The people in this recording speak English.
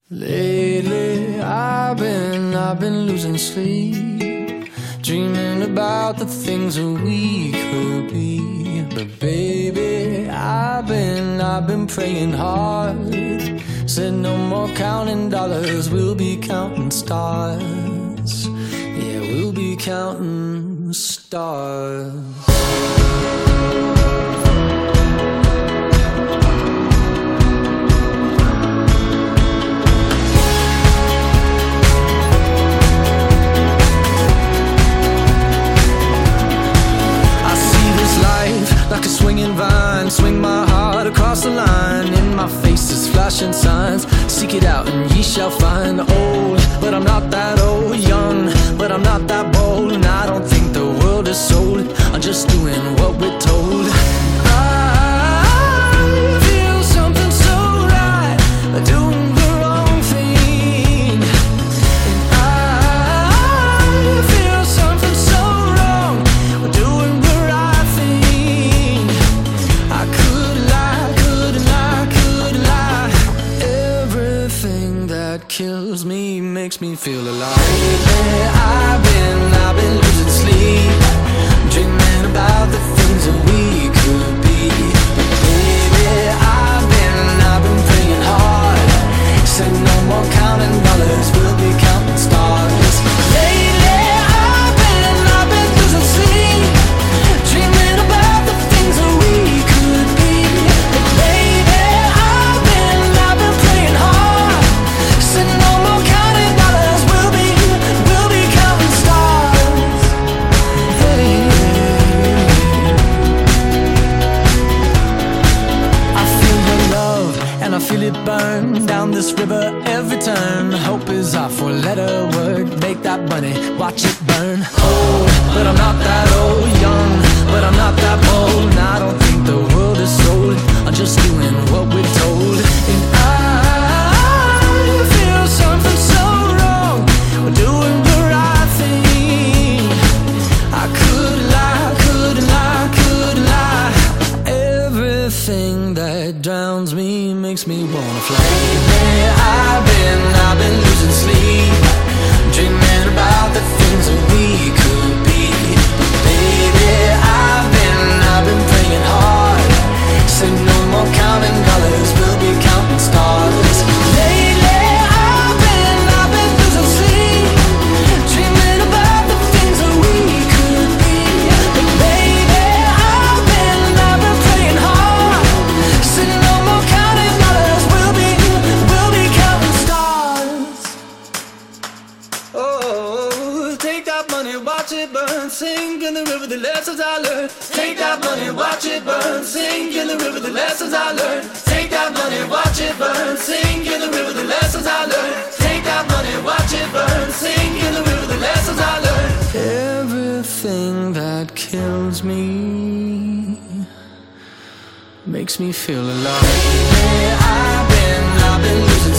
Lately I've been losing sleep, dreaming about the things that we could be. But baby, I've been praying hard. Said no more counting dollars, we'll be counting stars. Yeah, we'll be counting stars. Like a swinging vine, swing my heart across the line. In my face is flashing signs. Seek it out and ye shall find. Old, but I'm not that old. Young, but I'm not that bold. And I don't think the world is sold. I'm just doing what we're told. I feel something so right, doing the wrong thing. And I feel something so wrong, doing the right thing. I couldn't lie. Everything that kills me makes me feel alive. Lately I've been losing sleep, dreaming about the things that we could be. But baby, I've been praying hard. Said no more counting dollars, we'll be counting stars. Lately I've been losing sleep, dreaming about the things that we could be. But baby, I've been praying hard. Said no more counting dollars, we'll be counting stars. Hey. I feel the love and I feel it burn down this river every turn. Hope is our four-letter word. Make that money, watch it burn. Old, but I'm not that old. Young, but I'm not that bold. And I don't think the world is sold. I'm just doing what we're told. And I feel something so wrong, we're doing the right thing. I couldn't lie. Everything that drowns me makes me wanna fly. Lately I've been losing sleep, dreaming about the things that we could be. But baby, I've been praying hard. Said no more counting dollars, we'll be counting stars. Lately I've been losing sleep, dreaming about the things that we could be. But baby, I've been praying hard. Said no more counting dollars, we'll be counting stars. Oh, take that money, watch it burn, sink in the river, the lessons I learned. Take that money, watch it burn, sink in the river, the lessons I learned. Take that money, watch it burn, sink in the river, the lessons I learned. Take that money, watch it burn, sink in the river, the lessons I learned. Everything that kills me makes me feel alive. Lately I've been losing